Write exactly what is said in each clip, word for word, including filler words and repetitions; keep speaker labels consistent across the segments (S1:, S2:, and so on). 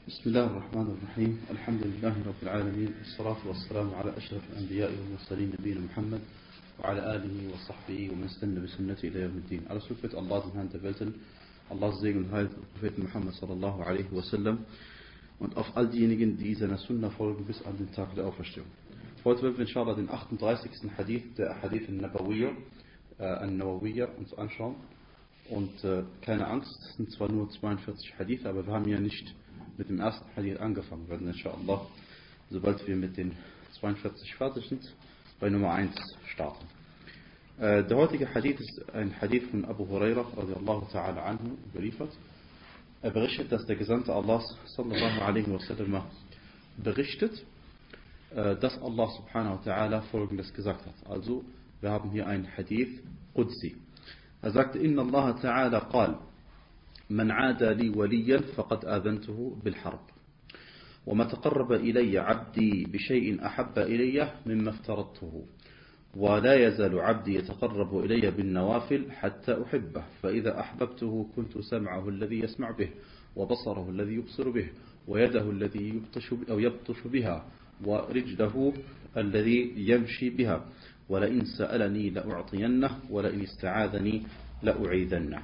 S1: بسم الله الرحمن الرحيم. الحمد لله رب العالمين، والصلاة والسلام على أشرف الأنبياء والمرسلين نبينا Muhammad وعلى آله وصحبه ومن استنى بسنته إلى يوم الدين. Alles Lob wird Allah, den Herrn der Welten, Allahs Segen und Heil, Propheten Muhammad sallallahu alaihi wasallam und auf all diejenigen, die seiner Sunna folgen bis an den Tag der Auferstehung. Heute werden wir inshallah den achtunddreißigsten Hadith der Hadith al-Nabawiyya, äh, al-Nawawiyya uns anschauen. Und äh, keine Angst, es sind zwar nur zweiundvierzig Hadith, aber wir haben ja nicht mit dem ersten Hadith angefangen. Wir werden inshallah, sobald wir mit den zweiundvierzig fertig sind, bei Nummer eins starten. Äh, der heutige Hadith ist ein Hadith von Abu Hurairah radiallahu ta'ala anhu überliefert. Er berichtet, dass der Gesandte Allahs sallallahu alaihi wasallam berichtet, äh, dass Allah subhanahu wa ta'ala folgendes gesagt hat. Also, wir haben hier ein Hadith Qudsi. Er sagte, Inna Allah ta'ala qal, man aada li waliyan faqad adhantuhu bil harb. وما تقرب إلي عبدي بشيء أحب إلي مما افترضته ولا يزال عبدي يتقرب إلي بالنوافل حتى أحبه فإذا أحببته كنت سمعه الذي يسمع به وبصره الذي يبصر به ويده الذي يبطش أو يبطش بها ورجله الذي يمشي بها ولئن سألني لأعطينه ولئن استعاذني لأعيذنه.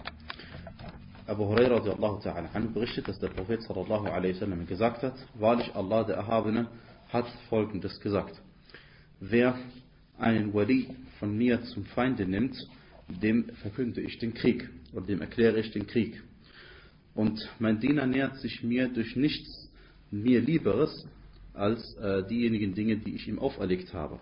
S1: Abu Hurairah radiallahu ta'ala anhu berichtet, dass der Prophet sallallahu alaihi wasallam gesagt hat, wahrlich Allah der Erhabene hat folgendes gesagt: Wer einen Wali von mir zum Feinde nimmt, dem verkünde ich den Krieg oder dem erkläre ich den Krieg. Und mein Diener nähert sich mir durch nichts mir Lieberes als äh, diejenigen Dinge, die ich ihm auferlegt habe.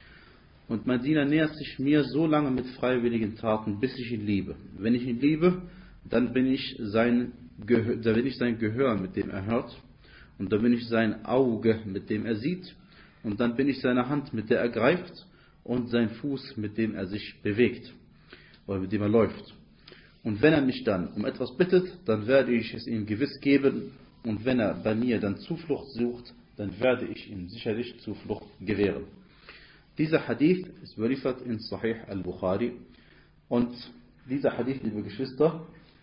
S1: Und mein Diener nähert sich mir so lange mit freiwilligen Taten, bis ich ihn liebe. Wenn ich ihn liebe, dann bin ich sein Gehör, dann bin ich sein Gehör, mit dem er hört, und dann bin ich sein Auge, mit dem er sieht, und dann bin ich seine Hand, mit der er greift, und sein Fuß, mit dem er sich bewegt, oder mit dem er läuft. Und wenn er mich dann um etwas bittet, dann werde ich es ihm gewiss geben, und wenn er bei mir dann Zuflucht sucht, dann werde ich ihm sicherlich Zuflucht gewähren. Dieser Hadith ist überliefert in Sahih al-Bukhari, und dieser Hadith, liebe Geschwister,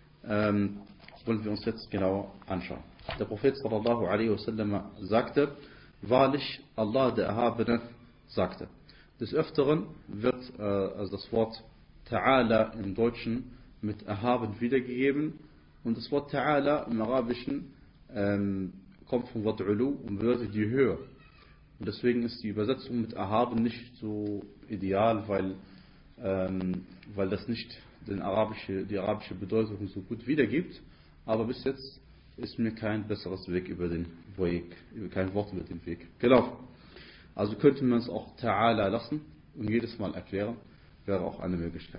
S1: ähm, wollen wir uns jetzt genau anschauen. Der Prophet sallallahu alaihi wasallam sagte, wahrlich Allah der Erhabene sagte. Des Öfteren wird äh, also das Wort Ta'ala im Deutschen mit erhaben wiedergegeben, und das Wort Ta'ala im Arabischen ähm, kommt vom Wort Ulu und bedeutet die Höhe. Und deswegen ist die Übersetzung mit erhaben nicht so ideal, weil, ähm, weil das nicht den arabische, die arabische Bedeutung so gut wiedergibt, aber bis jetzt ist mir kein besseres Weg über den Weg, kein Wort über den Weg gelaufen. Also könnte man es auch Ta'ala lassen und jedes Mal erklären, wäre auch eine Möglichkeit.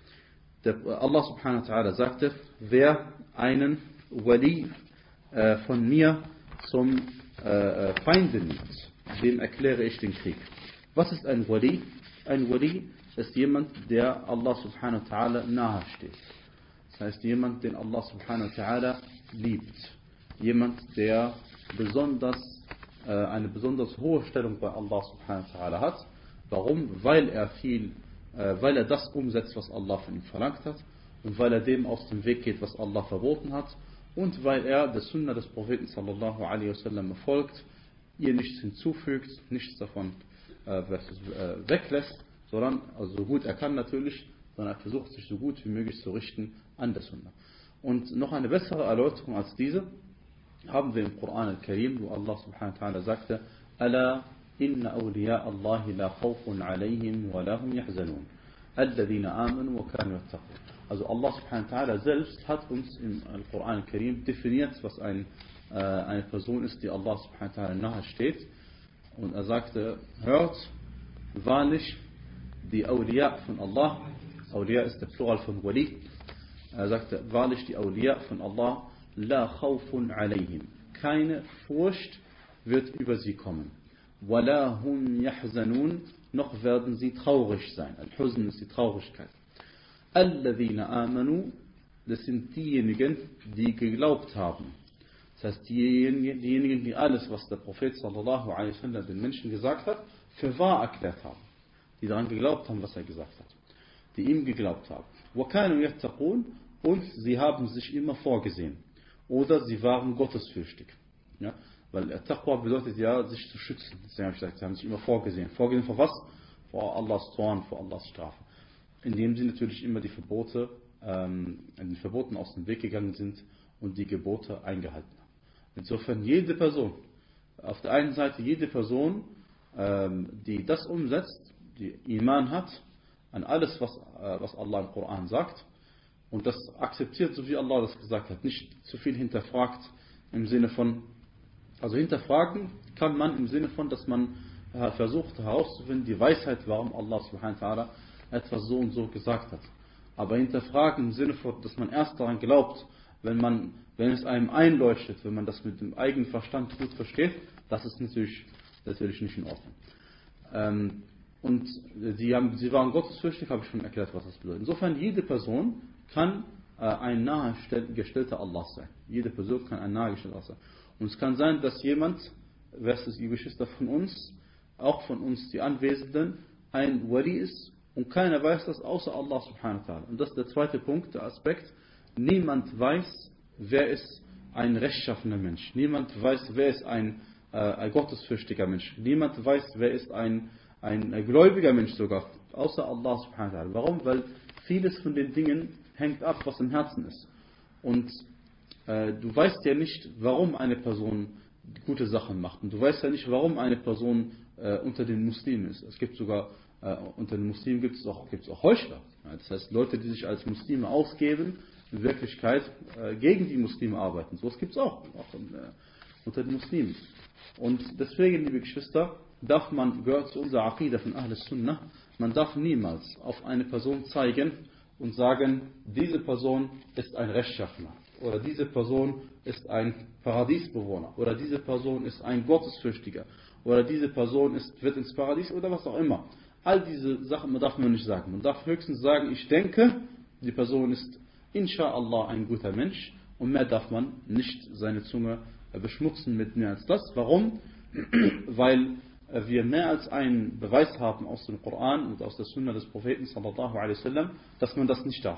S1: Der, Allah subhanahu wa ta'ala sagte, wer einen Wali äh, von mir zum äh, Feinde nimmt, dem erkläre ich den Krieg. Was ist ein Wali? Ein Wali ist jemand, der Allah subhanahu wa ta'ala nahe steht. Das heißt, jemand, den Allah subhanahu wa ta'ala liebt. Jemand, der besonders, äh, eine besonders hohe Stellung bei Allah subhanahu wa ta'ala hat. Warum? Weil er viel, äh, weil er das umsetzt, was Allah von ihm verlangt hat, und weil er dem aus dem Weg geht, was Allah verboten hat, und weil er der Sunna des Propheten sallallahu alaihi wasallam folgt, ihr nichts hinzufügt, nichts davon äh, weglässt, sondern, also so gut er kann natürlich, sondern er versucht sich so gut wie möglich zu richten an der Sunna. Und noch eine bessere Erläuterung als diese haben wir im Koran al-Karim, wo Allah subhanahu wa ta'ala sagte, Ala inna awliya Allahi la khawfun alayhim wa lahum yahzanun alladhina amanu wa kanu yattaqun. Also Allah subhanahu wa ta'ala selbst hat uns im Koran al-Karim definiert, was ein, äh, eine Person ist, die Allah subhanahu wa ta'ala nahe steht. Und er sagte, hört, wahrlich, die Awliya von Allah, Awliya ist der Plural von Wali, er sagte, wahrlich die Awliya von Allah, la khawfun alayhim, keine Furcht wird über sie kommen, wala hum yahzanun, noch werden sie traurig sein. Al-Huzn ist die Traurigkeit. Alladhina amanu, das sind diejenigen, die geglaubt haben. Das heißt, diejenigen, diejenigen, die alles, was der Prophet sallallahu alaihi wasallam den Menschen gesagt hat, für wahr erklärt haben. Die daran geglaubt haben, was er gesagt hat. Die ihm geglaubt haben. وَكَانُوا يَتَّقُونَ, und sie haben sich immer vorgesehen. Oder sie waren gottesfürchtig. Ja? Weil Taqwa bedeutet ja, sich zu schützen. Deswegen habe ich gesagt, sie haben sich immer vorgesehen. Vorgesehen vor was? Vor Allahs Zorn, vor Allahs Strafe. Indem sie natürlich immer die Verbote, ähm, den Verboten aus dem Weg gegangen sind und die Gebote eingehalten haben. Insofern jede Person, auf der einen Seite jede Person, ähm, die das umsetzt, die Iman hat, an alles, was, äh, was Allah im Koran sagt, und das akzeptiert, so wie Allah das gesagt hat, nicht zu viel hinterfragt, im Sinne von, also hinterfragen kann man im Sinne von, dass man äh, versucht herauszufinden, die Weisheit, warum Allah subhanahu wa ta'ala etwas so und so gesagt hat. Aber hinterfragen im Sinne von, dass man erst daran glaubt, wenn man, wenn es einem einleuchtet, wenn man das mit dem eigenen Verstand gut versteht, das ist natürlich, natürlich nicht in Ordnung. Ähm, und sie, haben, sie waren gottesfürchtig, habe ich schon erklärt, was das bedeutet. Insofern, jede Person kann äh, ein nahegestellter Allah sein. Jede Person kann ein nahegestellter Allah sein. Und es kann sein, dass jemand, versus die Geschwister von uns, auch von uns, die Anwesenden, ein Wali ist und keiner weiß das außer Allah subhanahu wa ta'ala. Und das ist der zweite Punkt, der Aspekt. Niemand weiß, wer ist ein rechtschaffener Mensch. Niemand weiß, wer ist ein, äh, ein gottesfürchtiger Mensch. Niemand weiß, wer ist ein, ein, ein gläubiger Mensch sogar, außer Allah subhanahu wa ta'ala. Warum? Weil vieles von den Dingen hängt ab, was im Herzen ist. Und äh, du weißt ja nicht, warum eine Person gute Sachen macht. Und du weißt ja nicht, warum eine Person äh, unter den Muslimen ist. Es gibt sogar, äh, unter den Muslimen gibt es auch, gibt's auch Heuchler. Ja, das heißt, Leute, die sich als Muslime ausgeben, in Wirklichkeit äh, gegen die Muslime arbeiten. So was gibt es auch, auch in, äh, unter den Muslimen. Und deswegen, liebe Geschwister, darf man, gehört zu unserer Aqidah von Ahl Sunnah, man darf niemals auf eine Person zeigen und sagen, diese Person ist ein Rechtschaffener. Oder diese Person ist ein Paradiesbewohner. Oder diese Person ist ein Gottesfürchtiger. Oder diese Person ist, wird ins Paradies oder was auch immer. All diese Sachen darf man nicht sagen. Man darf höchstens sagen, ich denke, die Person ist Insha'Allah ein guter Mensch. Und mehr darf man nicht seine Zunge beschmutzen mit mehr als das. Warum? Weil wir mehr als einen Beweis haben aus dem Koran und aus der Sunna des Propheten sallallahu alaihi wasallam, dass man das nicht darf.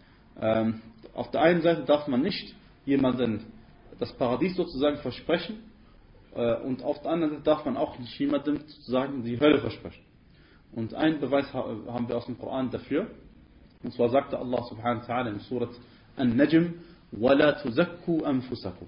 S1: Ähm, auf der einen Seite darf man nicht jemandem das Paradies sozusagen versprechen äh, und auf der anderen Seite darf man auch nicht jemandem sozusagen die Hölle versprechen. Und einen Beweis ha- haben wir aus dem Koran dafür. Und zwar sagte Allah subhanahu wa ta'ala in Surat An-Najm, وَلَا تُزَكُّوا أَنفُسَكُمْ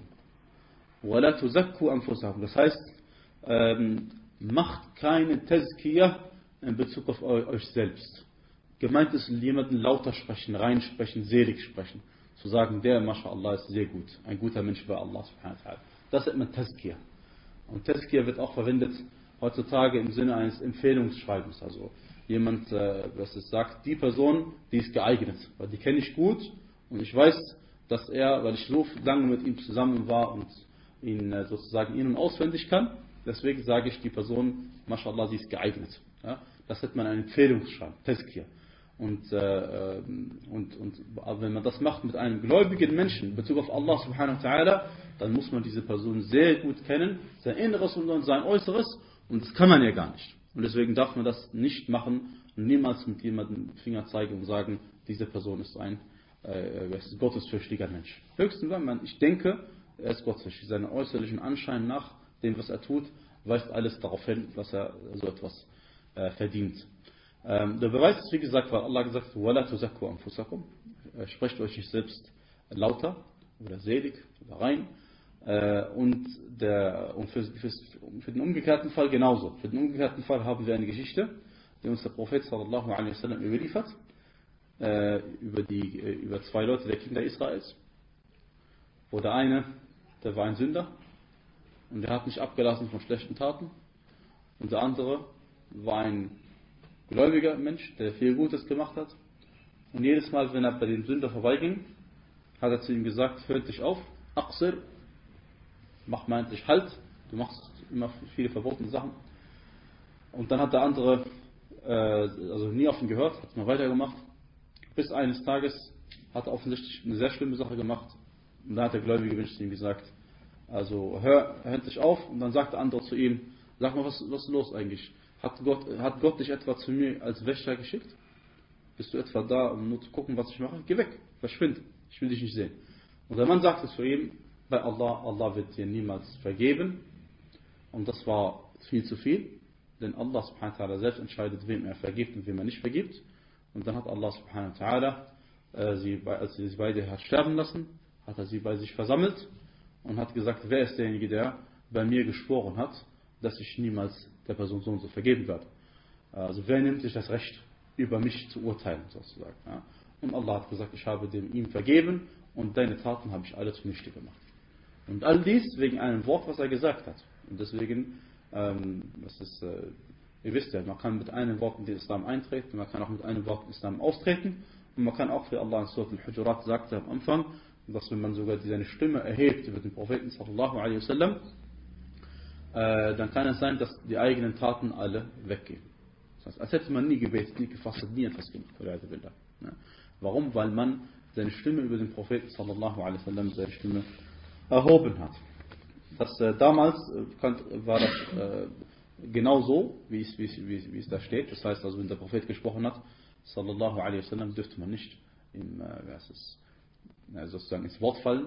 S1: وَلَا تُزَكُّوا أَنفُسَكُمْ. Das heißt, ähm, macht keine Tazkiyah in Bezug auf euch selbst. Gemeint ist, jemanden lauter sprechen, reinsprechen, selig sprechen. Zu sagen, der, MashaAllah, ist sehr gut. Ein guter Mensch bei Allah subhanahu wa ta'ala. Das nennt man Tazkiyah. Und Tazkiyah wird auch verwendet heutzutage im Sinne eines Empfehlungsschreibens. Also jemand, äh, was es sagt, die Person, die ist geeignet. Weil die kenne ich gut und ich weiß, dass er, weil ich so lange mit ihm zusammen war und ihn äh, sozusagen in- und auswendig kann, deswegen sage ich, die Person, MashaAllah, sie ist geeignet. Ja? Das nennt man ein Empfehlungsschreiben, Tazkiyah. Und, äh, und, und wenn man das macht mit einem gläubigen Menschen in Bezug auf Allah subhanahu wa ta'ala, dann muss man diese Person sehr gut kennen, sein Inneres und sein Äußeres, und das kann man ja gar nicht. Und deswegen darf man das nicht machen und niemals mit jemandem Finger zeigen und sagen, diese Person ist ein äh, gottesfürchtiger Mensch. Höchstens, wenn man, ich denke, er ist gottesfürchtig. Seinen äußerlichen Anschein nach dem, was er tut, weist alles darauf hin, dass er so etwas äh, verdient. Ähm, der Beweis ist, wie gesagt, weil Allah gesagt hat, وَلَا تُزَكُّوا أَنفُسَكُمْ. Sprecht euch nicht selbst lauter oder selig oder rein. Äh, und der, und für, für, für den umgekehrten Fall genauso. Für den umgekehrten Fall haben wir eine Geschichte, die uns der Prophet sallallahu alaihi wasallam überliefert, äh, über, die, äh, über zwei Leute der Kinder Israels. Wo der eine, der war ein Sünder und der hat nicht abgelassen von schlechten Taten. Und der andere war ein gläubiger Mensch, der viel Gutes gemacht hat. Und jedes Mal, wenn er bei dem Sünder vorbeiging, hat er zu ihm gesagt, hört dich auf, Aqsir, mach mal endlich Halt, du machst immer viele verbotene Sachen. Und dann hat der andere äh, also nie auf ihn gehört, hat mal weitergemacht, bis eines Tages hat er offensichtlich eine sehr schlimme Sache gemacht. Und dann hat der gläubige Mensch zu ihm gesagt, also hör, hör endlich auf. Und dann sagt der andere zu ihm, sag mal, was, was ist los eigentlich? Hat Gott, hat Gott dich etwa zu mir als Wächter geschickt? Bist du etwa da, um nur zu gucken, was ich mache? Geh weg, verschwind, ich will dich nicht sehen. Und der Mann sagte zu ihm, bei Allah, Allah wird dir niemals vergeben. Und das war viel zu viel, denn Allah subhanahu wa ta'ala selbst entscheidet, wem er vergibt und wem er nicht vergibt. Und dann hat Allah subhanahu wa ta'ala, äh, sie, als er sie beide hat sterben lassen, hat er sie bei sich versammelt und hat gesagt, wer ist derjenige, der bei mir geschworen hat, dass ich niemals der Person so und so vergeben werde. Also wer nimmt sich das Recht, über mich zu urteilen, sozusagen. Ja. Und Allah hat gesagt, ich habe dem ihm vergeben und deine Taten habe ich alle zunichte gemacht. Und all dies wegen einem Wort, was er gesagt hat. Und deswegen, ähm, das ist, äh, ihr wisst ja, man kann mit einem Wort in den Islam eintreten, man kann auch mit einem Wort in den Islam austreten und man kann auch, wie Allah in Surat al-Hujurat sagte am Anfang, dass wenn man sogar seine Stimme erhebt über den Propheten sallallahu alaihi wasallam, äh, dann kann es sein, dass die eigenen Taten alle weggehen. Das heißt, als hätte man nie gebetet, nie gefastet, nie etwas gemacht. Ja. Warum? Weil man seine Stimme über den Propheten sallallahu alaihi wasallam, seine Stimme erhoben hat. Das, äh, damals äh, war das äh, genau so, wie es, wie, es, wie, wie es da steht. Das heißt, also wenn der Prophet gesprochen hat, sallallahu alaihi wasallam, dürfte man nicht im, äh, was ist, äh, sozusagen ins Wort fallen.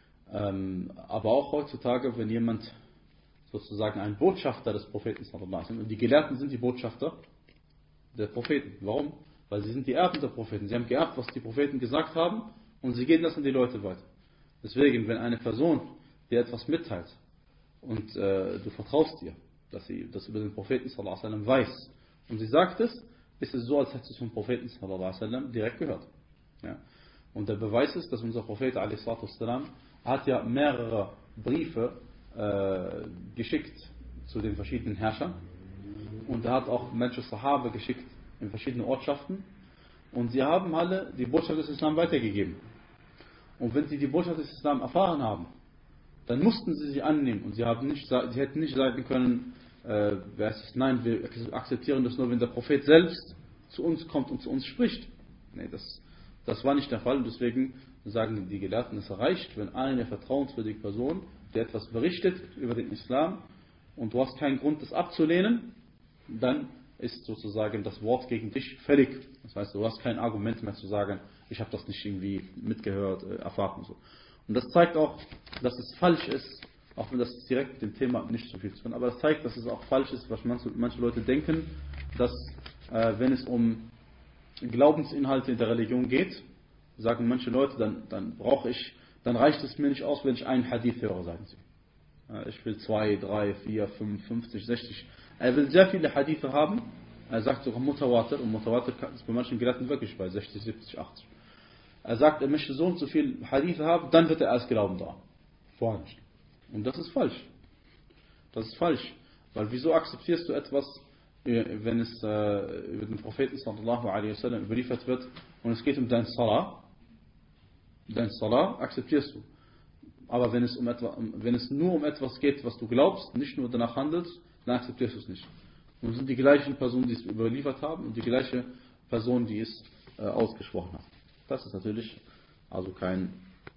S1: Ähm, aber auch heutzutage, wenn jemand sozusagen ein Botschafter des Propheten sallallahu alaihi wasallam, und die Gelehrten sind die Botschafter der Propheten. Warum? Weil sie sind die Erben der Propheten. Sie haben geerbt, was die Propheten gesagt haben, und sie geben das an die Leute weiter. Deswegen, wenn eine Person dir etwas mitteilt und äh, du vertraust ihr, dass sie das über den Propheten sallallahu alaihi wasallam weiß und sie sagt es, ist es so, als hättest du es vom Propheten sallallahu alaihi wasallam direkt gehört. Ja? Und der Beweis ist, dass unser Prophet alaihi wasallam hat ja mehrere Briefe äh, geschickt zu den verschiedenen Herrschern und er hat auch Menschen Sahabe geschickt in verschiedene Ortschaften und sie haben alle die Botschaft des Islam weitergegeben. Und wenn sie die Botschaft des Islam erfahren haben, dann mussten sie sie annehmen und sie, haben nicht, sie hätten nicht sagen können, äh, wer ist es? Nein, wir akzeptieren das nur, wenn der Prophet selbst zu uns kommt und zu uns spricht. Nee, das, das war nicht der Fall und deswegen sagen die Gelehrten, es reicht, wenn eine vertrauenswürdige Person dir etwas berichtet über den Islam und du hast keinen Grund, das abzulehnen, dann ist sozusagen das Wort gegen dich fällig. Das heißt, du hast kein Argument mehr zu sagen, ich habe das nicht irgendwie mitgehört, erfahren und so. Und das zeigt auch, dass es falsch ist, auch wenn das direkt mit dem Thema nicht so viel zu tun hat, aber das zeigt, dass es auch falsch ist, was manche, manche Leute denken, dass äh, wenn es um Glaubensinhalte in der Religion geht, sagen manche Leute, dann, dann brauche ich, dann reicht es mir nicht aus, wenn ich einen Hadith höre, sagen sie. Äh, ich will zwei, drei, vier, fünf, fünfzig, sechzig. Er will sehr viele Hadithe haben. Er sagt sogar Mutawatir, und Mutawatir ist bei manchen Gelehrten wirklich bei sechzig, siebzig, achtzig. Er sagt, er möchte so und so viel Hadithe haben, dann wird er erst glauben da. Vorher nicht. Und das ist falsch. Das ist falsch. Weil wieso akzeptierst du etwas, wenn es äh, über den Propheten sallallahu alaihi wasallam überliefert wird und es geht um dein Salah, dein Salah akzeptierst du. Aber wenn es, um etwa, wenn es nur um etwas geht, was du glaubst, nicht nur danach handelst, dann akzeptierst du es nicht. Und es sind die gleichen Personen, die es überliefert haben und die gleiche Person, die es äh, ausgesprochen hat. Das ist natürlich also kein,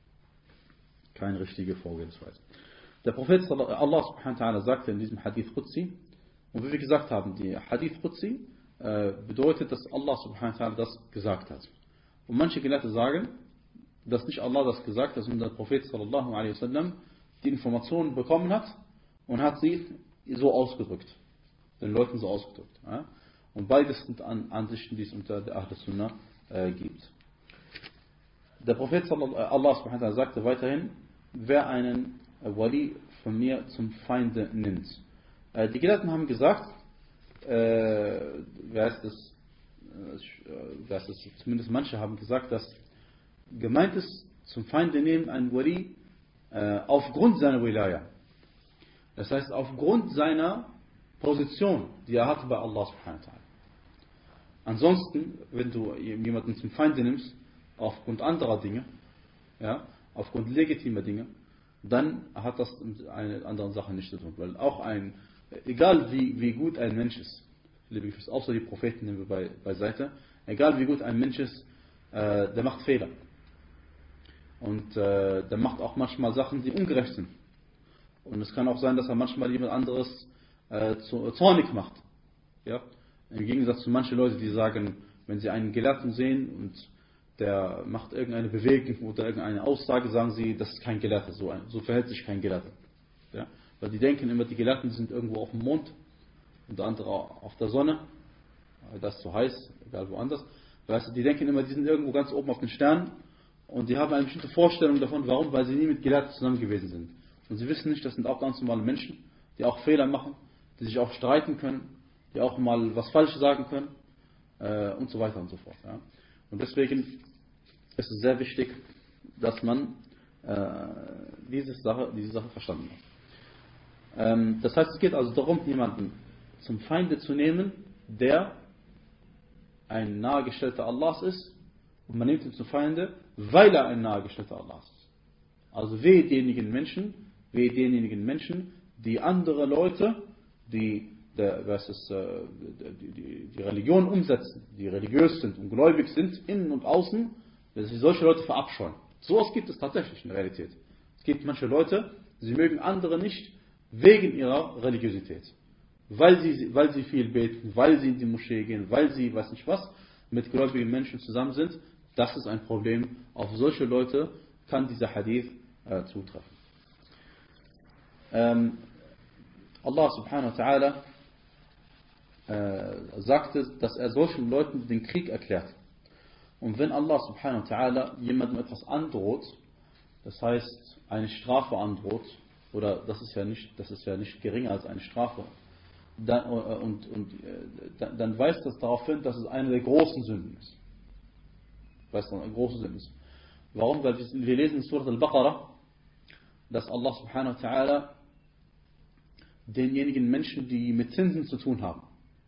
S1: keine richtige Vorgehensweise. Der Prophet Allah subhanahu wa ta'ala sagte in diesem Hadith Qudsi, und wie wir gesagt haben, die Hadith Qudsi äh, bedeutet, dass Allah subhanahu wa ta'ala das gesagt hat. Und manche Gelehrte sagen, dass nicht Allah das gesagt hat, sondern der Prophet sallallahu alaihi wasallam die Informationen bekommen hat und hat sie so ausgedrückt. Den Leuten so ausgedrückt. Ja? Und beides sind an Ansichten, die es unter der Ahl Sunnah äh, gibt. Der Prophet Allah subhanahu wa ta'ala sagte weiterhin, wer einen Wali von mir zum Feinde nimmt. Äh, die Gelehrten haben gesagt, äh, wer ist das, äh, wer ist das, zumindest manche haben gesagt, dass gemeint ist, zum Feinde nehmen einen Wali äh, aufgrund seiner Wilaya. Das heißt, aufgrund seiner Position, die er hatte bei Allah subhanahu wa ta'ala. Ansonsten, wenn du jemanden zum Feinde nimmst, aufgrund anderer Dinge, ja, aufgrund legitimer Dinge, dann hat das mit einer anderen Sache nichts zu tun. Weil auch ein, egal wie, wie gut ein Mensch ist, liebe Geschwister, außer die Propheten nehmen wir bei, beiseite, egal wie gut ein Mensch ist, äh, der macht Fehler. Und äh, der macht auch manchmal Sachen, die ungerecht sind. Und es kann auch sein, dass er manchmal jemand anderes äh, zu, zornig macht. Ja? Im Gegensatz zu manchen Leuten, die sagen, wenn sie einen Gelehrten sehen und der macht irgendeine Bewegung oder irgendeine Aussage, sagen sie, das ist kein Gelehrter, so, ein, so verhält sich kein Gelehrter. Ja? Weil die denken immer, die Gelehrten sind irgendwo auf dem Mond und der andere auf der Sonne, das ist so heiß, egal woanders. Weißt du, die denken immer, die sind irgendwo ganz oben auf den Sternen und die haben eine bestimmte Vorstellung davon, warum, weil sie nie mit Gelehrten zusammen gewesen sind. Und sie wissen nicht, das sind auch ganz normale Menschen, die auch Fehler machen, die sich auch streiten können, die auch mal was Falsches sagen können äh, und so weiter und so fort. Ja. Und deswegen ist es sehr wichtig, dass man äh, diese, Sache, diese Sache verstanden hat. Ähm, das heißt, es geht also darum, jemanden zum Feinde zu nehmen, der ein Nahegestellter Allahs ist, und man nimmt ihn zum Feinde, weil er ein Nahegestellter Allahs ist. Also wehe denjenigen Menschen, wehe denjenigen Menschen, die andere Leute, die, der, was ist, die, die, die Religion umsetzen, die religiös sind und gläubig sind, innen und außen, dass sie solche Leute verabscheuen. So etwas gibt es tatsächlich in der Realität. Es gibt manche Leute, sie mögen andere nicht wegen ihrer Religiosität. Weil sie, weil sie viel beten, weil sie in die Moschee gehen, weil sie, weiß nicht was, mit gläubigen Menschen zusammen sind. Das ist ein Problem. Auf solche Leute kann dieser Hadith äh, zutreffen. Ähm, Allah subhanahu wa ta'ala äh, sagte, dass er solchen Leuten den Krieg erklärt. Und wenn Allah subhanahu wa ta'ala jemandem etwas androht, das heißt eine Strafe androht, oder das ist ja nicht, das ist ja nicht geringer als eine Strafe, dann, und, und, dann, dann weist das darauf hin, dass es eine der großen Sünden ist. Weist eine große Sünde ist. Warum? Weil wir, wir lesen in Surah Al-Baqarah, dass Allah subhanahu wa ta'ala denjenigen Menschen, die mit Zinsen zu tun haben.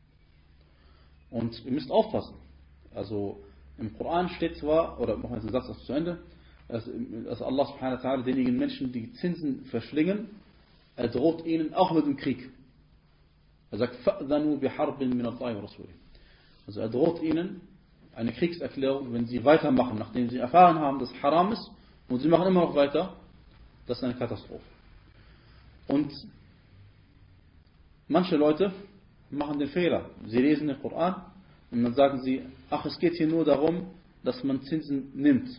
S1: Und ihr müsst aufpassen. Also im Koran steht zwar, oder noch einen Satz das zu Ende, dass, dass Allah subhanahu wa ta'ala denjenigen Menschen, die Zinsen verschlingen, er droht ihnen auch mit dem Krieg. Er sagt, فَأْذَنُوا بِحَرْبٍ مِنَ اللَّهِ وَرَسُولِهِ. Also er droht ihnen eine Kriegserklärung, wenn sie weitermachen, nachdem sie erfahren haben, dass es haram ist, und sie machen immer noch weiter, das ist eine Katastrophe. Und manche Leute machen den Fehler. Sie lesen den Koran und dann sagen sie, ach, es geht hier nur darum, dass man Zinsen nimmt.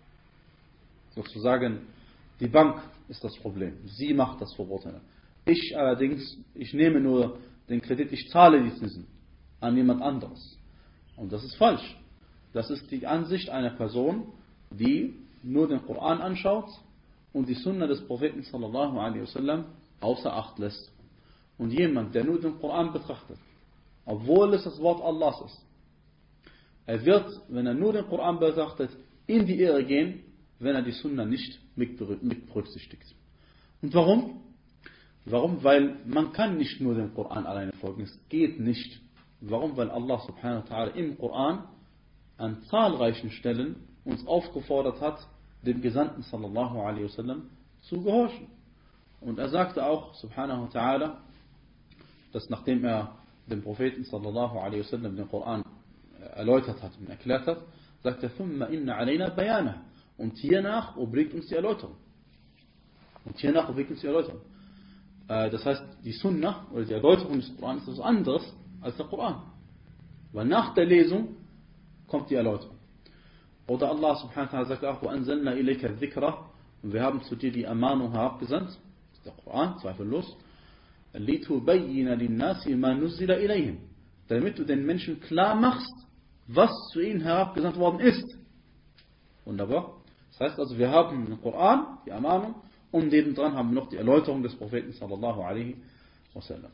S1: Sozusagen, die Bank ist das Problem. Sie macht das Verbotene. Ich allerdings, ich nehme nur den Kredit, ich zahle die Zinsen an jemand anderes. Und das ist falsch. Das ist die Ansicht einer Person, die nur den Koran anschaut und die Sunna des Propheten sallallahu alaihi wasallam außer Acht lässt. Und jemand, der nur den Koran betrachtet, obwohl es das Wort Allahs ist, er wird, wenn er nur den Koran betrachtet, in die Irre gehen, wenn er die Sunna nicht mit berücksichtigt. Und warum? Warum? Weil man kann nicht nur dem Koran alleine folgen. Es geht nicht. Warum? Weil Allah subhanahu wa ta'ala im Koran an zahlreichen Stellen uns aufgefordert hat, dem Gesandten sallallahu alaihi wasallam zu gehorchen. Und er sagte auch subhanahu wa ta'ala, dass nachdem er dem Propheten sallallahu alaihi wasallam den Koran erläutert hat und erklärt hat, sagt er, ثُمَّ إِنَّ عَلَيْنَا بَيَانَهُ. Und hiernach obliegt uns die Erläuterung. Und hiernach obliegt uns die Erläuterung. Das heißt, die Sunnah oder die Erläuterung des Koran ist etwas anderes als der Koran. Weil nach der Lesung kommt die Erläuterung. Oder Allah subhanahu wa ta'ala sagt auch, وَأَنزَلْنَا إِلَيْكَ الذِّكْرَ. Und wir haben zu dir die Ermahnung herabgesandt, das ist der Koran, zweifellos, لِتُبَيِّنَ لِلنَّاسِ مَا نُزِّلَ إِلَيْهِمْ. Damit du den Menschen klar machst, was zu ihnen herabgesandt worden ist. Wunderbar. Das heißt also, wir haben den Koran, die Ermahnung, und nebendran haben wir noch die Erläuterung des Propheten sallallahu alaihi wasallam.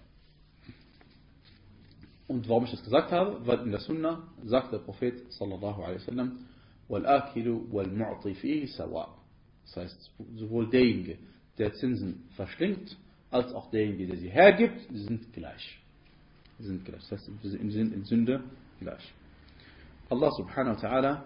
S1: Und warum ich das gesagt habe? Weil in der Sunna sagt der Prophet sallallahu alaihi wasallam, وَالْآكِلُ وَالْمُعْطِ فِيهِ سَوَاء. Das heißt, sowohl derjenige, der Zinsen verschlingt, als auch derjenige, der sie hergibt, sie sind gleich. Sie sind gleich. Das heißt, sie sind in Sünde gleich. Allah subhanahu wa ta'ala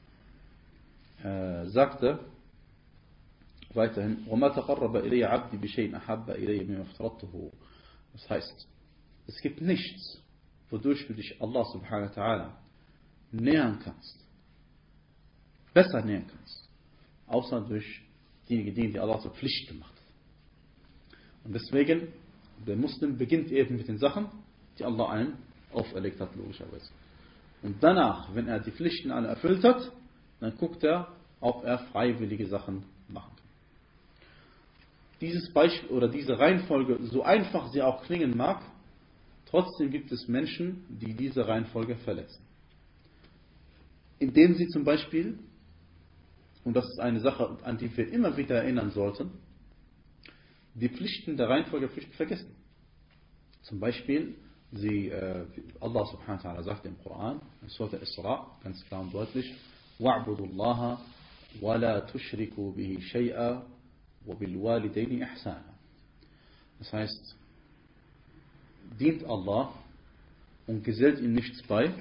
S1: äh, sagte weiterhin, وَمَا تَقَرَّبَ إِلَيَّ عَبْدِي بِشَيْءٍ أَحَبَّ إِلَيَّ مِمَّا افْتَرَضْتُهُ. Das heißt, es gibt nichts, wodurch du dich Allah subhanahu wa ta'ala nähern kannst, besser nähern kannst, außer durch diejenigen Dinge, die Allah zur Pflicht gemacht hat. Und deswegen, der Muslim beginnt eben mit den Sachen, die Allah einem auferlegt hat, logischerweise. Und danach, wenn er die Pflichten alle erfüllt hat, dann guckt er, ob er freiwillige Sachen machen kann. Dieses Beispiel oder diese Reihenfolge, so einfach sie auch klingen mag, trotzdem gibt es Menschen, die diese Reihenfolge verletzen. Indem sie zum Beispiel, und das ist eine Sache, an die wir immer wieder erinnern sollten, die Pflichten der Reihenfolge Pflichten vergessen. Zum Beispiel, sie, äh, Allah subhanahu wa ta'ala sagt im Koran, in Surah Al-Isra, ganz klar und deutlich, وَاعْبُدُوا اللَّهَ وَلَا تُشْرِكُوا بِهِ شَيْئًا وَبِالْوَالِدَيْنِ إِحْسَانًا. Das heißt, dient Allah und gesellt ihm nichts bei.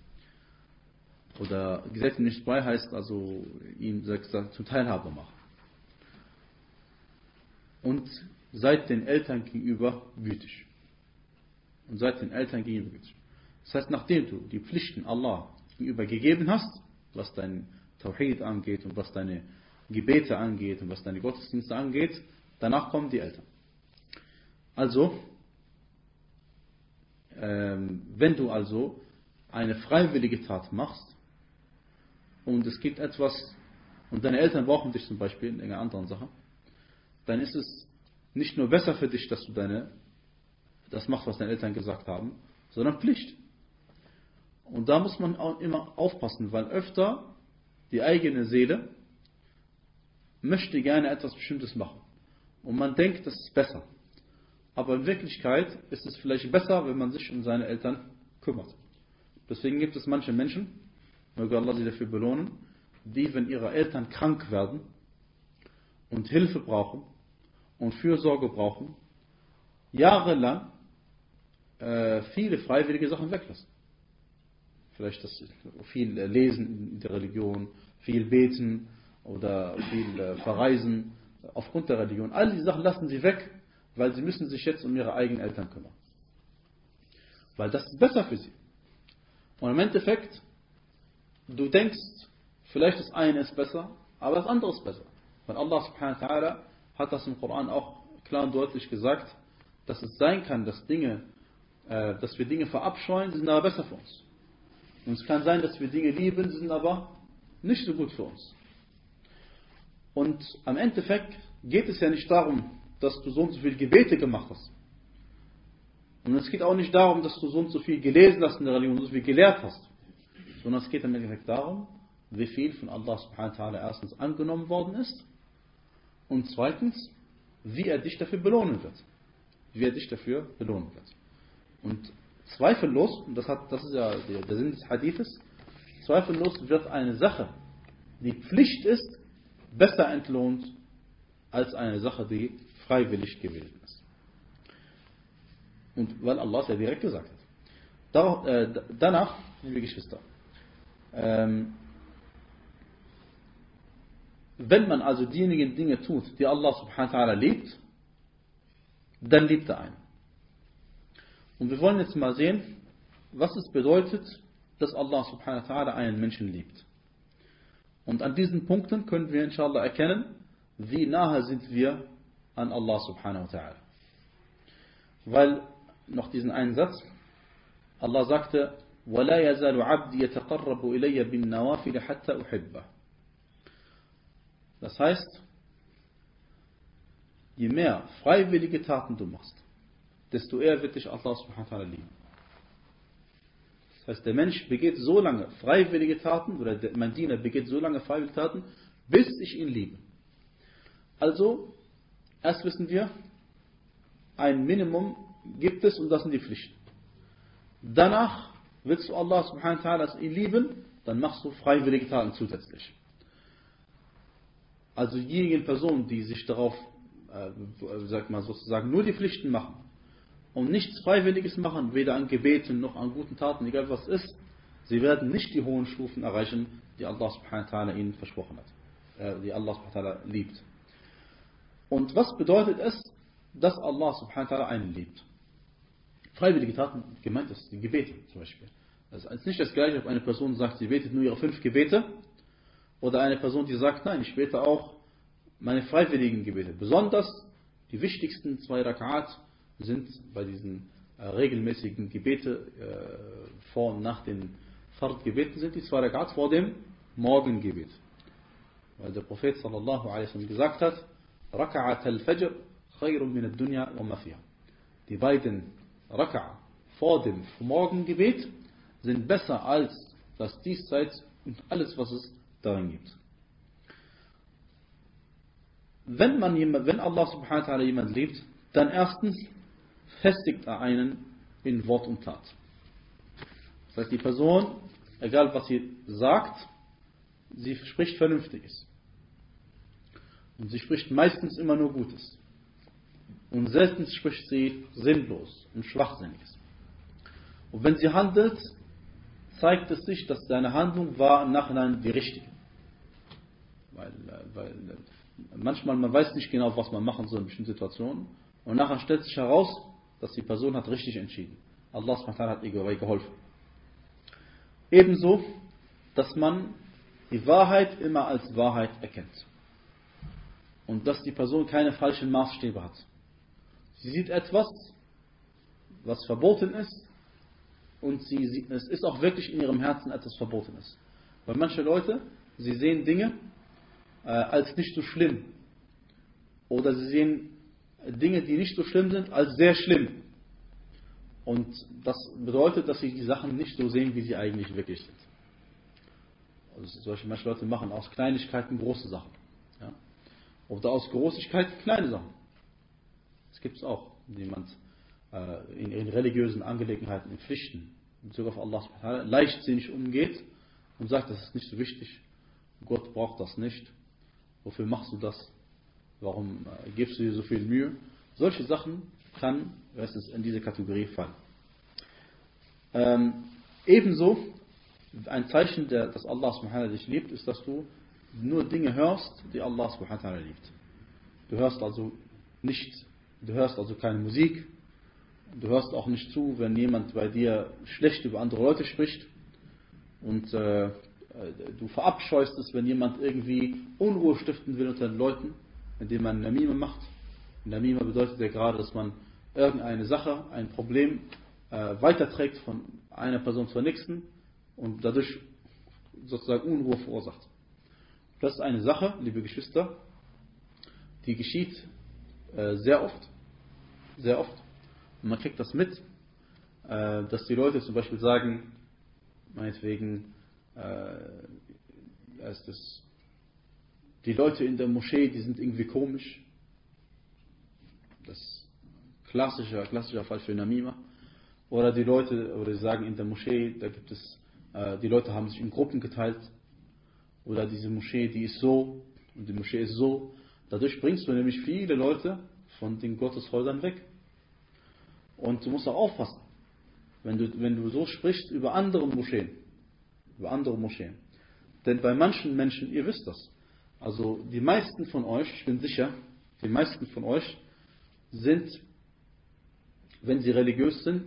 S1: Oder gesellt ihm nichts bei heißt also, ihn zum Teilhabe machen. Und seid den Eltern gegenüber gütig. Und seid den Eltern gegenüber gütig. Das heißt, nachdem du die Pflichten Allah gegenüber gegeben hast, was dein Tawhid angeht und was deine Gebete angeht und was deine Gottesdienste angeht, danach kommen die Eltern. Also, ähm, wenn du also eine freiwillige Tat machst und es gibt etwas und deine Eltern brauchen dich zum Beispiel in einer anderen Sache, dann ist es nicht nur besser für dich, dass du deine, das machst, was deine Eltern gesagt haben, sondern Pflicht. Und da muss man auch immer aufpassen, weil öfter die eigene Seele möchte gerne etwas Bestimmtes machen. Und man denkt, das ist besser. Aber in Wirklichkeit ist es vielleicht besser, wenn man sich um seine Eltern kümmert. Deswegen gibt es manche Menschen, möge Allah sie dafür belohnen, die, wenn ihre Eltern krank werden und Hilfe brauchen und Fürsorge brauchen, jahrelang äh, viele freiwillige Sachen weglassen. Vielleicht das viel Lesen in der Religion, viel Beten oder viel äh, Verreisen aufgrund der Religion. All diese Sachen lassen sie weg, weil sie müssen sich jetzt um ihre eigenen Eltern kümmern. Weil das ist besser für sie. Und im Endeffekt, du denkst, vielleicht das eine ist besser, aber das andere ist besser. Weil Allah subhanahu wa ta'ala hat das im Koran auch klar und deutlich gesagt, dass es sein kann, dass Dinge, äh, dass wir Dinge verabscheuen, sie sind aber besser für uns. Und es kann sein, dass wir Dinge lieben, sie sind aber nicht so gut für uns. Und am Endeffekt geht es ja nicht darum, dass du so und so viele Gebete gemacht hast. Und es geht auch nicht darum, dass du so und so viel gelesen hast in der Religion, so viel gelehrt hast. Sondern es geht im Endeffekt darum, wie viel von Allah subhanahu wa ta'ala erstens angenommen worden ist und zweitens, wie er dich dafür belohnen wird. Wie er dich dafür belohnen wird. Und zweifellos, und das, hat, das ist ja der, der Sinn des Hadithes, zweifellos wird eine Sache, die Pflicht ist, besser entlohnt als eine Sache, die freiwillig gewesen ist. Und weil Allah es ja direkt gesagt hat. Dar, äh, danach, liebe Geschwister, ähm, wenn man also diejenigen Dinge tut, die Allah subhanahu wa ta'ala liebt, dann liebt er einen. Und wir wollen jetzt mal sehen, was es bedeutet, dass Allah subhanahu wa ta'ala einen Menschen liebt. Und an diesen Punkten können wir inshallah erkennen, wie nahe sind wir an Allah subhanahu wa ta'ala. Weil, noch diesen einen Satz, Allah sagte, وَلَا يَزَالُ عَبْدِي يَتَقَرَّبُ إِلَيَّ بِالنَّوَافِلِ حَتَّى أُحِبَّهُ. Das heißt, je mehr freiwillige Taten du machst, desto eher wird dich Allah subhanahu wa ta'ala lieben. Das heißt, der Mensch begeht so lange freiwillige Taten, oder der, mein Diener begeht so lange freiwillige Taten, bis ich ihn liebe. Also, erst wissen wir, ein Minimum gibt es und das sind die Pflichten. Danach willst du Allah subhanahu wa ta'ala ihn lieben, dann machst du freiwillige Taten zusätzlich. Also diejenigen Personen, die sich darauf, äh, sag mal sozusagen, nur die Pflichten machen und nichts Freiwilliges machen, weder an Gebeten noch an guten Taten, egal was ist, sie werden nicht die hohen Stufen erreichen, die Allah subhanahu wa ta'ala ihnen versprochen hat, äh, die Allah subhanahu wa ta'ala liebt. Und was bedeutet es, dass Allah subhanahu wa ta'ala einen liebt? Freiwillige Taten, gemeint ist die Gebete zum Beispiel. Das ist nicht das gleiche, ob eine Person sagt, sie betet nur ihre fünf Gebete, oder eine Person, die sagt, nein, ich bete auch meine freiwilligen Gebete. Besonders die wichtigsten zwei Rak'at sind bei diesen äh, regelmäßigen Gebete äh, vor und nach den Fard-Gebeten sind die zwei Rak'at vor dem Morgengebet. Weil der Prophet sallallahu alaihi wasallam gesagt hat, Raka'at al-Fajr khayrun min ad-dunya wa ma fiha. Die beiden Raka'a vor dem Morgengebet sind besser als das Diesseits und alles, was es darin gibt. Wenn man jemand, wenn Allah subhanahu wa ta'ala jemand liebt, dann erstens festigt er einen in Wort und Tat. Das heißt, die Person, egal was sie sagt, sie spricht Vernünftiges. Und sie spricht meistens immer nur Gutes. Und selten spricht sie sinnlos und Schwachsinniges. Und wenn sie handelt, zeigt es sich, dass seine Handlung war im Nachhinein die richtige. Weil, weil manchmal man weiß nicht genau, was man machen soll in bestimmten Situationen. Und nachher stellt sich heraus, dass die Person hat richtig entschieden. Allah subhanahu wa ta'ala hat ihr geholfen. Ebenso, dass man die Wahrheit immer als Wahrheit erkennt. Und dass die Person keine falschen Maßstäbe hat. Sie sieht etwas, was verboten ist, und sie sieht, es ist auch wirklich in ihrem Herzen etwas Verbotenes. Weil manche Leute, sie sehen Dinge äh, als nicht so schlimm. Oder sie sehen Dinge, die nicht so schlimm sind, als sehr schlimm. Und das bedeutet, dass sie die Sachen nicht so sehen, wie sie eigentlich wirklich sind. Also solche manche Leute machen aus Kleinigkeiten große Sachen. Ja? Oder aus Großigkeiten kleine Sachen. Das gibt es auch, wenn jemand äh, in, in religiösen Angelegenheiten, in Pflichten, in Bezug auf Allah subhanahu wa ta'ala, leichtsinnig umgeht und sagt, das ist nicht so wichtig. Gott braucht das nicht. Wofür machst du das? Warum äh, gibst du dir so viel Mühe? Solche Sachen kann es in diese Kategorie fallen. Ähm, ebenso ein Zeichen, der, dass Allah subhanahu wa ta'ala dich liebt, ist, dass du nur Dinge hörst, die Allah subhanahu wa ta'ala liebt. Du hörst also nicht, du hörst also keine Musik, du hörst auch nicht zu, wenn jemand bei dir schlecht über andere Leute spricht, und äh, du verabscheust es, wenn jemand irgendwie Unruhe stiften will unter den Leuten, indem man Namima macht. Namima bedeutet ja gerade, dass man irgendeine Sache, ein Problem äh, weiterträgt von einer Person zur nächsten und dadurch sozusagen Unruhe verursacht. Das ist eine Sache, liebe Geschwister, die geschieht äh, sehr oft, sehr oft. Und man kriegt das mit, äh, dass die Leute zum Beispiel sagen, meinetwegen, äh, ist das, die Leute in der Moschee, die sind irgendwie komisch. Das ist klassischer, klassischer Fall für Namima. Oder die Leute, oder sie sagen in der Moschee, da gibt es, äh, die Leute haben sich in Gruppen geteilt. Oder diese Moschee, die ist so, und die Moschee ist so. Dadurch bringst du nämlich viele Leute von den Gotteshäusern weg. Und du musst auch aufpassen, wenn du, wenn du so sprichst über andere Moscheen. Über andere Moscheen. Denn bei manchen Menschen, ihr wisst das, also die meisten von euch, ich bin sicher, die meisten von euch sind, wenn sie religiös sind,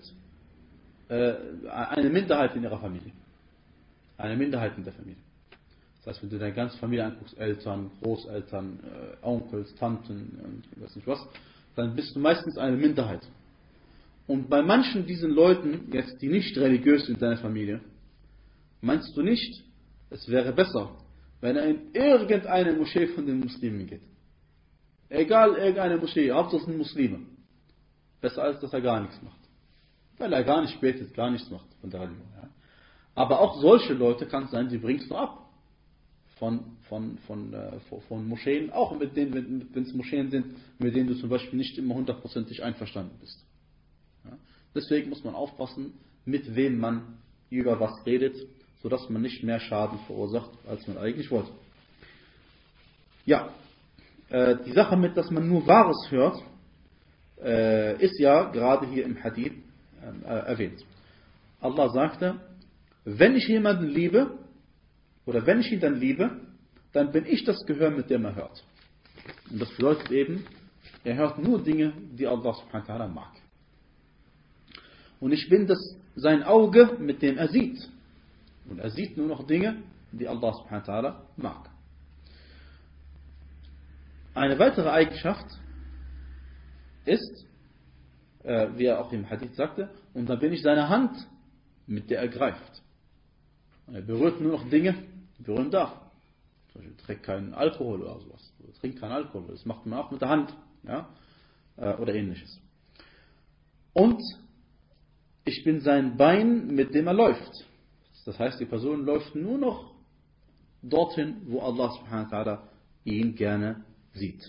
S1: eine Minderheit in ihrer Familie. Eine Minderheit in der Familie. Das heißt, wenn du deine ganze Familie anguckst, Eltern, Großeltern, Onkels, Tanten und ich weiß nicht was, dann bist du meistens eine Minderheit. Und bei manchen diesen Leuten, jetzt die nicht religiös sind in deiner Familie, meinst du nicht, es wäre besser, wenn er in irgendeine Moschee von den Muslimen geht? Egal, irgendeine Moschee, Hauptsache es sind Muslime. Besser als dass er gar nichts macht. Weil er gar nicht betet, gar nichts macht von der Religion. Ja. Aber auch solche Leute kann es sein, die bringst du ab. Von, von, von, äh, von Moscheen, auch mit denen, wenn es Moscheen sind, mit denen du zum Beispiel nicht immer hundertprozentig einverstanden bist. Ja. Deswegen muss man aufpassen, mit wem man über was redet, sodass man nicht mehr Schaden verursacht, als man eigentlich wollte. Ja, äh, die Sache mit, dass man nur Wahres hört, äh, ist ja gerade hier im Hadith äh, erwähnt. Allah sagte, wenn ich jemanden liebe, oder wenn ich ihn dann liebe, dann bin ich das Gehör, mit dem er hört. Und das bedeutet eben, er hört nur Dinge, die Allah subhanahu wa ta'ala mag. Und ich bin das, sein Auge, mit dem er sieht. Und er sieht nur noch Dinge, die Allah subhanahu wa ta'ala mag. Eine weitere Eigenschaft ist, äh, wie er auch im Hadith sagte, und dann bin ich seine Hand, mit der er greift. Und er berührt nur noch Dinge, berühren darf. Zum Beispiel trinkt keinen Alkohol oder sowas. Oder trinkt keinen Alkohol. Das macht man auch mit der Hand. Ja? Oder ähnliches. Und ich bin sein Bein, mit dem er läuft. Das heißt, die Person läuft nur noch dorthin, wo Allah subhanahu wa ta'ala ihn gerne sieht.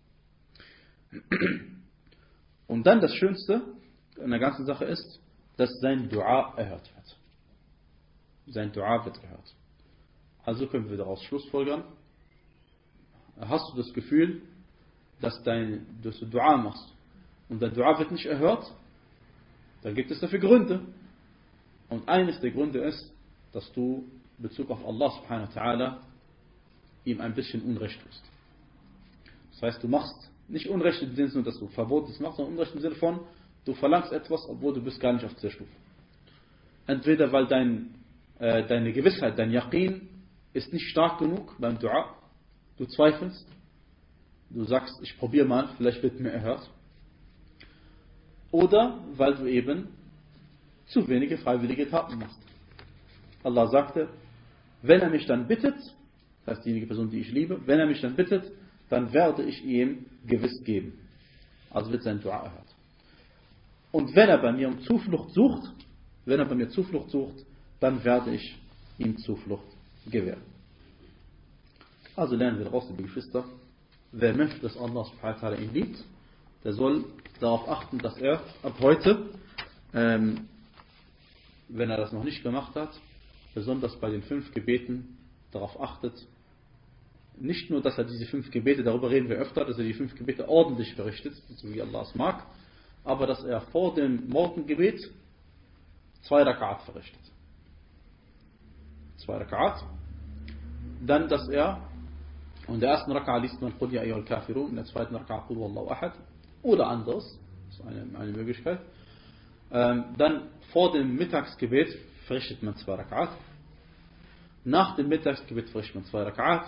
S1: Und dann das Schönste an der ganzen Sache ist, dass sein Dua erhört wird. Sein Dua wird erhört. Also können wir daraus schlussfolgern, hast du das Gefühl, dass, dein, dass du Dua machst und dein Dua wird nicht erhört, dann gibt es dafür Gründe. Und eines der Gründe ist, dass du in Bezug auf Allah subhanahu wa ta'ala ihm ein bisschen Unrecht tust. Das heißt, du machst nicht Unrecht im Sinne, dass du Verbotes machst, sondern Unrecht im Sinne von, du verlangst etwas, obwohl du bist gar nicht auf dieser Stufe. Entweder weil dein, äh, deine Gewissheit, dein Yaqin ist nicht stark genug beim Dua, du zweifelst, du sagst, ich probiere mal, vielleicht wird mir erhört. Oder weil du eben zu wenige freiwillige Taten machst. Allah sagte, wenn er mich dann bittet, das heißt diejenige Person, die ich liebe, wenn er mich dann bittet, dann werde ich ihm gewiss geben. Also wird sein Dua erhört. Und wenn er bei mir um Zuflucht sucht, wenn er bei mir Zuflucht sucht, dann werde ich ihm Zuflucht gewähren. Also lernen wir daraus, liebe Geschwister, wer möchte, dass Allah subhanahu wa ta'ala ihn liebt, der soll darauf achten, dass er ab heute, ähm, wenn er das noch nicht gemacht hat, besonders bei den fünf Gebeten darauf achtet, nicht nur, dass er diese fünf Gebete, darüber reden wir öfter, dass er die fünf Gebete ordentlich verrichtet, so wie Allah es mag, aber dass er vor dem Morgengebet zwei Rak'at verrichtet. Zwei Rak'at. Dann, dass er, und in der ersten Rak'at liest man Qul ya ayyuhal Kafirun, in der zweiten Rak'at Qul wallahu ahad, oder anderes, das ist eine, eine Möglichkeit. Ähm, dann vor dem Mittagsgebet verrichtet man zwei Rak'at. Nach dem Mittagsgebet verrichtet man zwei Rak'at.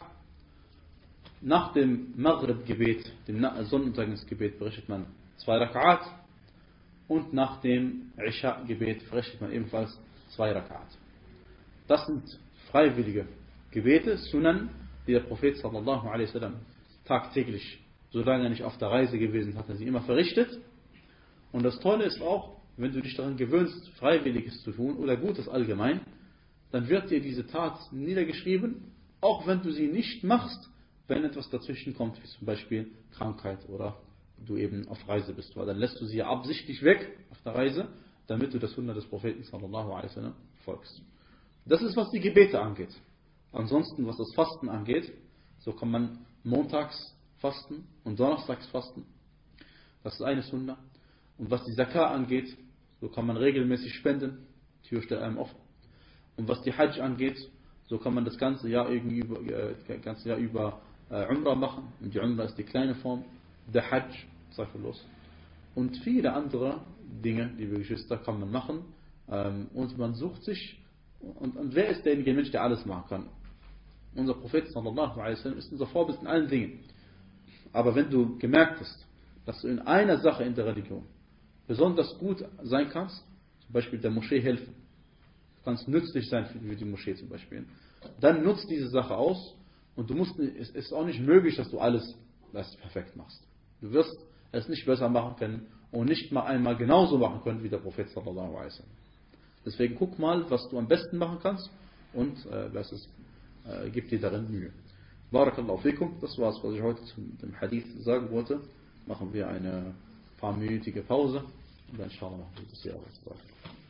S1: Nach dem Maghrib-Gebet, dem Sonnenuntergangsgebet, verrichtet man zwei Rak'at. Und nach dem Isha-Gebet verrichtet man ebenfalls zwei Rak'at. Das sind freiwillige Gebete, Sunan, die der Prophet sallallahu alaihi wasallam tagtäglich, solange er nicht auf der Reise gewesen hat, er sie immer verrichtet. Und das Tolle ist auch, wenn du dich daran gewöhnst, Freiwilliges zu tun oder Gutes allgemein, dann wird dir diese Tat niedergeschrieben, auch wenn du sie nicht machst, wenn etwas dazwischen kommt, wie zum Beispiel Krankheit oder du eben auf Reise bist. Weil dann lässt du sie absichtlich weg auf der Reise, damit du das Sunna des Propheten sallallahu alaihi wasallam folgst. Das ist, was die Gebete angeht. Ansonsten, was das Fasten angeht, so kann man montags fasten und donnerstags fasten. Das ist eine Sunna. Und was die Zakah angeht, so kann man regelmäßig spenden. Die Tür steht einem offen. Und was die Hajj angeht, so kann man das ganze Jahr irgendwie über, äh, ganze Jahr über äh, Umrah machen. Und die Umrah ist die kleine Form der Hajj, zweifellos. Und viele andere Dinge, liebe Geschwister, kann man machen. Ähm, und man sucht sich, und, und wer ist derjenige Mensch, der alles machen kann? Unser Prophet sallallahu alaihi wasallam ist unser Vorbild in allen Dingen. Aber wenn du gemerkt hast, dass du in einer Sache in der Religion besonders gut sein kannst, zum Beispiel der Moschee helfen, du kannst nützlich sein für die Moschee zum Beispiel, dann nutzt diese Sache aus und du musst, es ist auch nicht möglich, dass du alles das perfekt machst. Du wirst es nicht besser machen können und nicht mal einmal genauso machen können wie der Prophet sallallahu alaihi wasallam. Deswegen guck mal, was du am besten machen kannst und äh, lass es, äh, gib dir darin Mühe. Barakallahu fikum, das war es, was ich heute zum dem Hadith sagen wollte. Machen wir eine paar minütige Pause und dann schauen wir, wie das hier aussieht.